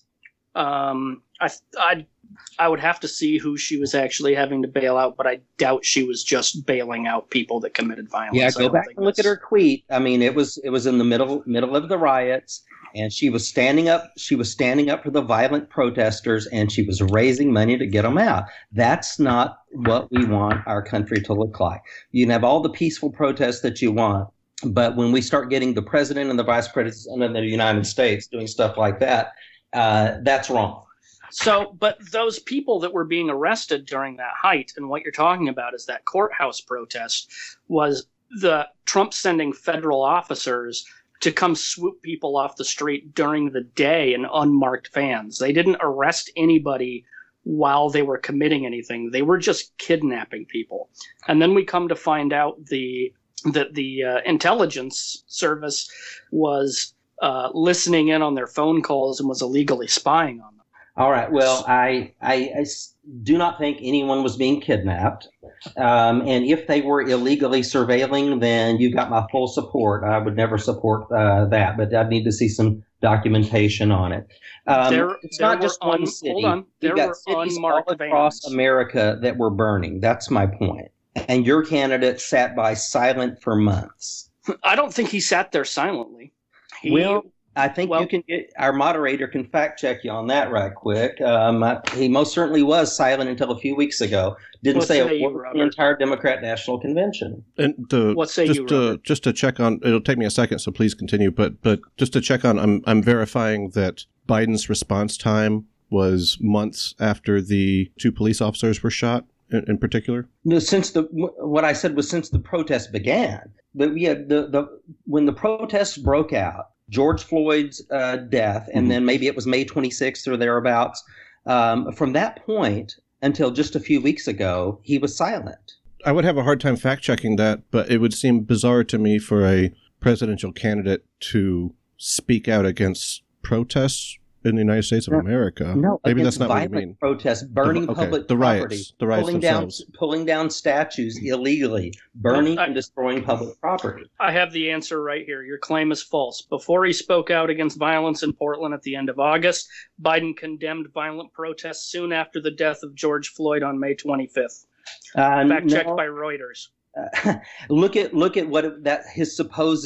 I would have to see who she was actually having to bail out, but I doubt she was just bailing out people that committed violence. Yeah, go back and look at her tweet. I mean, it was in the middle of the riots, and she was standing up. She was standing up for the violent protesters, and she was raising money to get them out. That's not what we want our country to look like. You can have all the peaceful protests that you want, but when we start getting the president and the vice president of the United States doing stuff like that, that's wrong. So, but those people that were being arrested during that height, and what you're talking about is that courthouse protest, was the Trump sending federal officers to come swoop people off the street during the day in unmarked vans. They didn't arrest anybody while they were committing anything. They were just kidnapping people. And then we come to find out that the intelligence service was listening in on their phone calls and was illegally spying on them. All right. Well, I do not think anyone was being kidnapped. And if they were illegally surveilling, then you got my full support. I would never support that, but I'd need to see some documentation on it. It's not just one city. Hold on. There were unmarked all across America that were burning. That's my point. And your candidate sat by silent for months. I don't think he sat there silently. I think you can get our moderator can fact check you on that right quick. He most certainly was silent until a few weeks ago. Didn't say a word for the entire Democrat National Convention. And just to check on, it'll take me a second, so please continue. But just to check on, I'm verifying that Biden's response time was months after the 2 police officers were shot. In particular, no. What I said was since the protests began. But when the protests broke out. George Floyd's death, and then maybe it was May 26th or thereabouts. From that point until just a few weeks ago, he was silent. I would have a hard time fact-checking that, but it would seem bizarre to me for a presidential candidate to speak out against protests in the United States of America. No, maybe that's not what you violent mean. protests, burning public property, the riots pulling down statues illegally, burning and destroying public property. I have the answer right here. Your claim is false. Before he spoke out against violence in Portland at the end of August, Biden condemned violent protests soon after the death of George Floyd on May 25th. Fact checked by Reuters. Look at what his supposed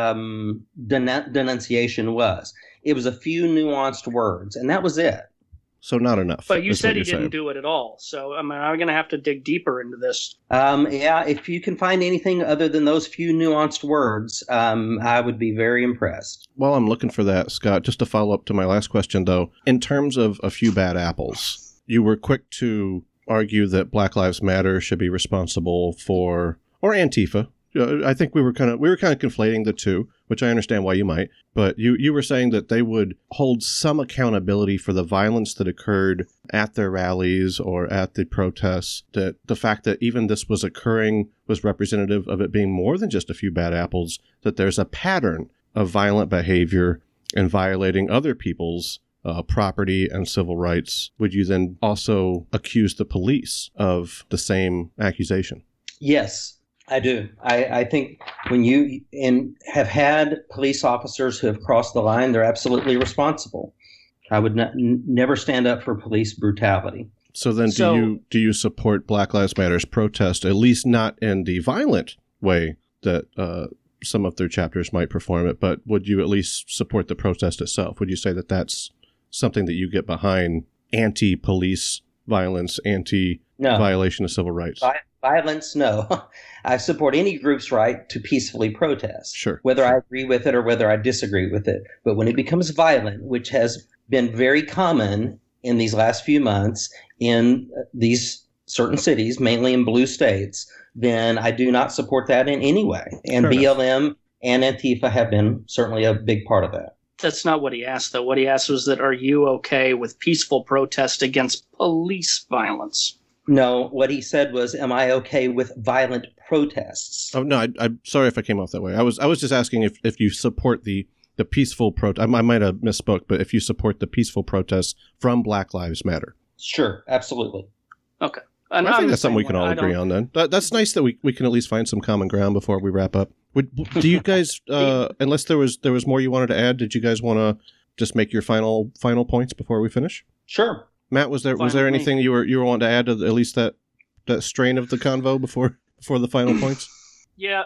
denunciation was. It was a few nuanced words, and that was it. So not enough. But you said he didn't do it at all. So I'm going to have to dig deeper into this. Yeah, if you can find anything other than those few nuanced words, I would be very impressed. While I'm looking for that, Scott, just to follow up to my last question, though, in terms of a few bad apples, you were quick to argue that Black Lives Matter should be responsible for, or Antifa. I think we were kind of conflating the two, which I understand why you might. But you were saying that they would hold some accountability for the violence that occurred at their rallies or at the protests. That the fact that even this was occurring was representative of it being more than just a few bad apples. That there's a pattern of violent behavior and violating other people's property and civil rights. Would you then also accuse the police of the same accusation? Yes, I do. I think when you have had police officers who have crossed the line, they're absolutely responsible. I would never stand up for police brutality. So then do you support Black Lives Matter's protest, at least not in the violent way that some of their chapters might perform it, but would you at least support the protest itself? Would you say that that's something that you get behind, anti-police violence, anti-violation of civil rights? Violence, no. I support any group's right to peacefully protest, whether I agree with it or whether I disagree with it. But when it becomes violent, which has been very common in these last few months in these certain cities, mainly in blue states, then I do not support that in any way. And BLM and Antifa have been certainly a big part of that. That's not what he asked, though. What he asked was that, are you okay with peaceful protest against police violence? No, what he said was, am I okay with violent protests? Oh, no, I'm sorry if I came off that way. I was just asking if you support the peaceful protest. I might have misspoke, but if you support the peaceful protests from Black Lives Matter. Sure, absolutely. Okay. And I think that's something we can all agree on then. That's nice that we can at least find some common ground before we wrap up. Do you guys, unless there was more you wanted to add, did you guys want to just make your final points before we finish? Sure. Matt, was there anything you were wanting to add to at least that strain of the convo before the final points? Yeah,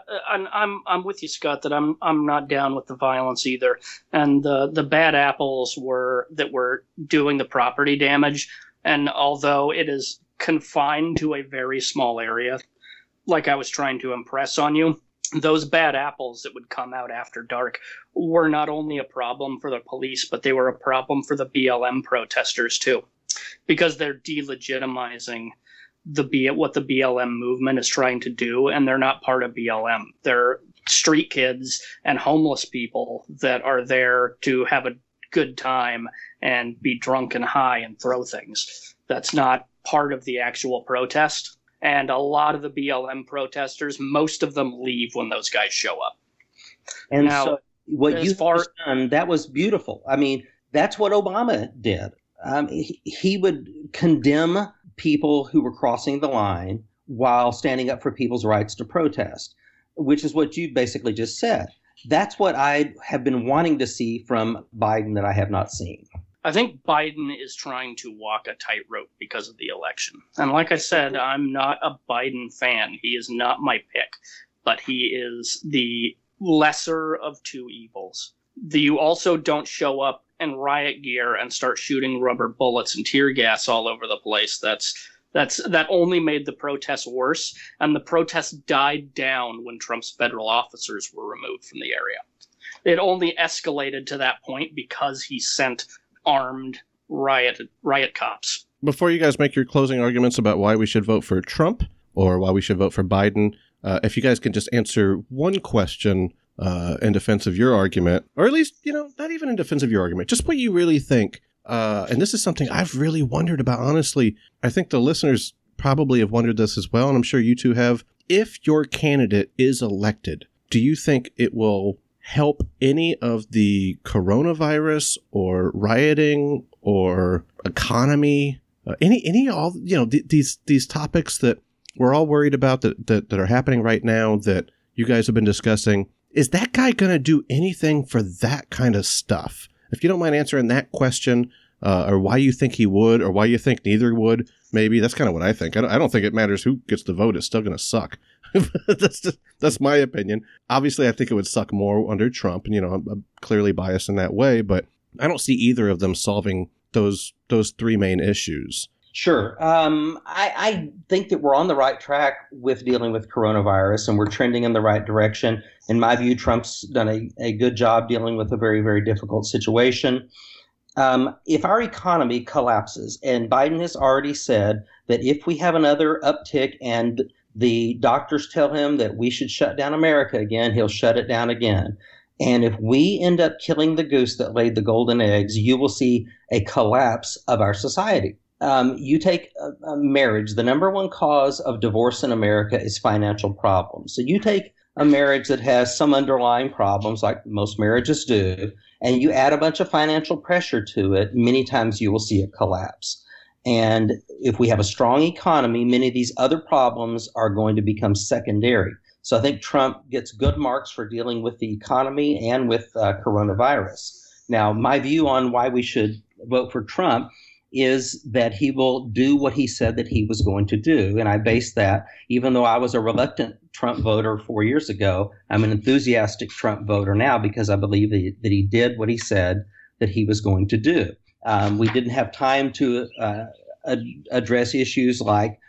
I'm with you, Scott, that I'm not down with the violence either. And the bad apples were doing the property damage. And although it is confined to a very small area, like I was trying to impress on you, those bad apples that would come out after dark were not only a problem for the police, but they were a problem for the BLM protesters too, because they're delegitimizing what the BLM movement is trying to do, and they're not part of BLM. They're street kids and homeless people that are there to have a good time and be drunk and high and throw things. That's not part of the actual protest. And a lot of the BLM protesters, most of them leave when those guys show up. And now, so what you've done, that was beautiful. I mean, that's what Obama did. He would condemn people who were crossing the line while standing up for people's rights to protest, which is what you basically just said. That's what I have been wanting to see from Biden that I have not seen. I think Biden is trying to walk a tightrope because of the election. And like I said, I'm not a Biden fan. He is not my pick, but he is the lesser of two evils. You also don't show up in riot gear and start shooting rubber bullets and tear gas all over the place. That only made the protests worse, and the protests died down when Trump's federal officers were removed from the area. It only escalated to that point because he sent armed riot cops. Before you guys make your closing arguments about why we should vote for Trump or why we should vote for Biden, if you guys can just answer one question in defense of your argument, or at least, not even in defense of your argument, just what you really think. And this is something I've really wondered about, honestly. I think the listeners probably have wondered this as well, and I'm sure you two have. If your candidate is elected, do you think it will help any of the coronavirus or rioting or economy, these topics that we're all worried about that are happening right now that you guys have been discussing? Is that guy going to do anything for that kind of stuff? If you don't mind answering that question, or why you think he would, or why you think neither would, maybe. That's kind of what I think. I don't think it matters who gets the vote. It's still going to suck. That's my opinion. Obviously, I think it would suck more under Trump, and I'm clearly biased in that way. But I don't see either of them solving those three main issues. Sure. I think that we're on the right track with dealing with coronavirus, and we're trending in the right direction. In my view, Trump's done a good job dealing with a very, very difficult situation. If our economy collapses, and Biden has already said that if we have another uptick and the doctors tell him that we should shut down America again, he'll shut it down again. And if we end up killing the goose that laid the golden eggs, you will see a collapse of our society. You take a marriage, the number one cause of divorce in America is financial problems. So you take a marriage that has some underlying problems, like most marriages do, and you add a bunch of financial pressure to it, many times you will see it collapse. And if we have a strong economy, many of these other problems are going to become secondary. So I think Trump gets good marks for dealing with the economy and with coronavirus. Now, my view on why we should vote for Trump is that he will do what he said that he was going to do. And I base that, even though I was a reluctant Trump voter 4 years ago, I'm an enthusiastic Trump voter now because I believe that he did what he said that he was going to do. We didn't have time to address issues like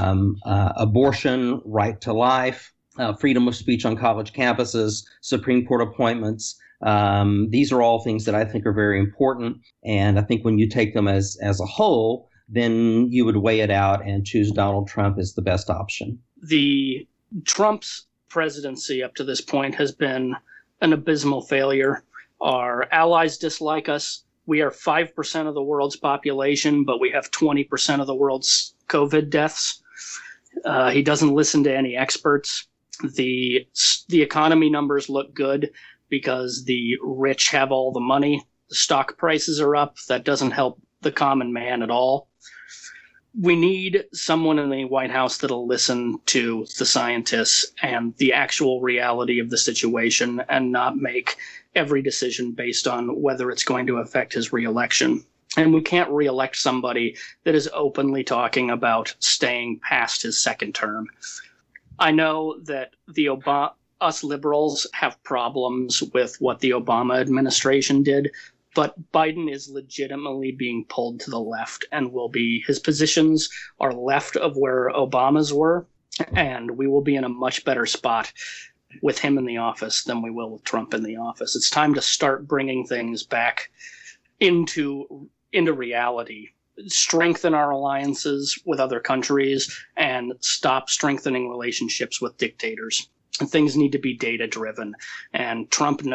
abortion, right to life, freedom of speech on college campuses, Supreme Court appointments. These are all things that I think are very important. And I think when you take them as a whole, then you would weigh it out and choose Donald Trump as the best option. The Trump's presidency up to this point has been an abysmal failure. Our allies dislike us. We are 5% of the world's population, but we have 20% of the world's COVID deaths. He doesn't listen to any experts. The economy numbers look good because the rich have all the money. The stock prices are up. That doesn't help the common man at all. We need someone in the White House that'll listen to the scientists and the actual reality of the situation and not make every decision based on whether it's going to affect his reelection. And we can't reelect somebody that is openly talking about staying past his second term. I know that us liberals have problems with what the Obama administration did, but Biden is legitimately being pulled to the left and his positions are left of where Obama's were, and we will be in a much better spot with him in the office than we will with Trump in the office. It's time to start bringing things back into reality, strengthen our alliances with other countries, and stop strengthening relationships with dictators. And things need to be data-driven, and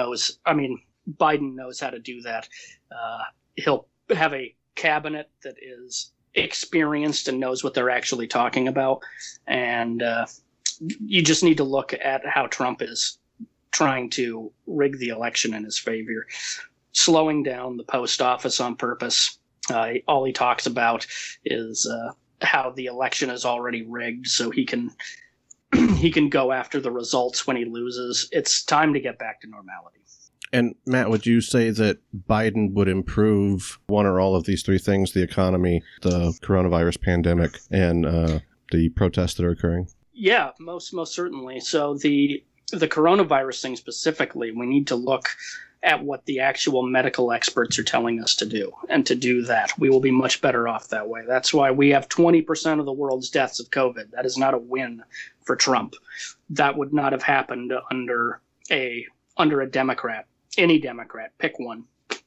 Biden knows how to do that. He'll have a cabinet that is experienced and knows what they're actually talking about. And you just need to look at how Trump is trying to rig the election in his favor, slowing down the post office on purpose. All he talks about is how the election is already rigged so he can go after the results when he loses. It's time to get back to normality. And Matt, would you say that Biden would improve one or all of these three things, the economy, the coronavirus pandemic, and the protests that are occurring? Yeah, most certainly. So the coronavirus thing specifically, we need to look at what the actual medical experts are telling us to do. And to do that, we will be much better off that way. That's why we have 20% of the world's deaths of COVID. That is not a win for Trump. That would not have happened under a Democrat. Any Democrat, pick one.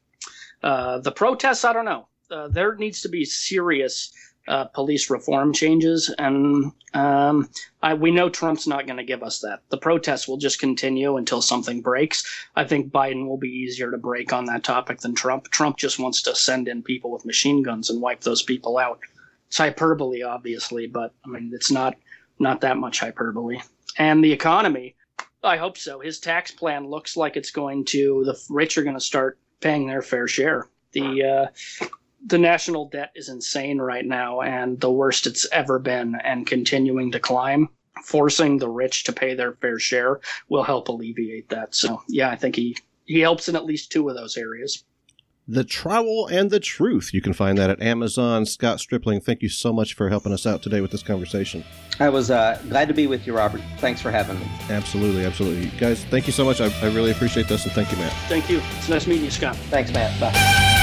The protests, I don't know. There needs to be serious police reform changes, and we know Trump's not going to give us that. The protests will just continue until something breaks. I think Biden will be easier to break on that topic than Trump. Trump just wants to send in people with machine guns and wipe those people out. It's hyperbole, obviously, but it's not that much hyperbole. And the economy, I hope so. His tax plan looks like it's going to, the rich are going to start paying their fair share. The national debt is insane right now, and the worst it's ever been, and continuing to climb. Forcing the rich to pay their fair share will help alleviate that. So, yeah, I think he helps in at least 2 of those areas. The Trowel and the Truth. You can find that at Amazon. Scott Stripling, thank you so much for helping us out today with this conversation. I was glad to be with you, Robert. Thanks for having me. Absolutely, absolutely. Guys, thank you so much. I really appreciate this, and thank you, Matt. Thank you. It's nice meeting you, Scott. Thanks, Matt. Bye.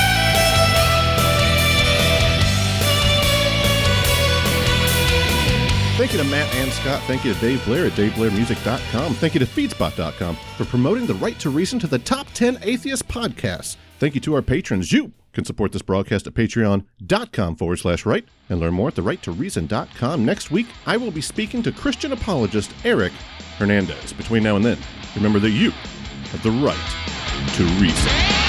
Thank you to Matt and Scott. Thank you to Dave Blair at DaveBlairMusic.com. Thank you to Feedspot.com for promoting the Right to Reason to the top 10 atheist podcasts. Thank you to our patrons. You can support this broadcast at patreon.com/right and learn more at therighttoreason.com. Next week, I will be speaking to Christian apologist Eric Hernandez. Between now and then, remember that you have the right to reason.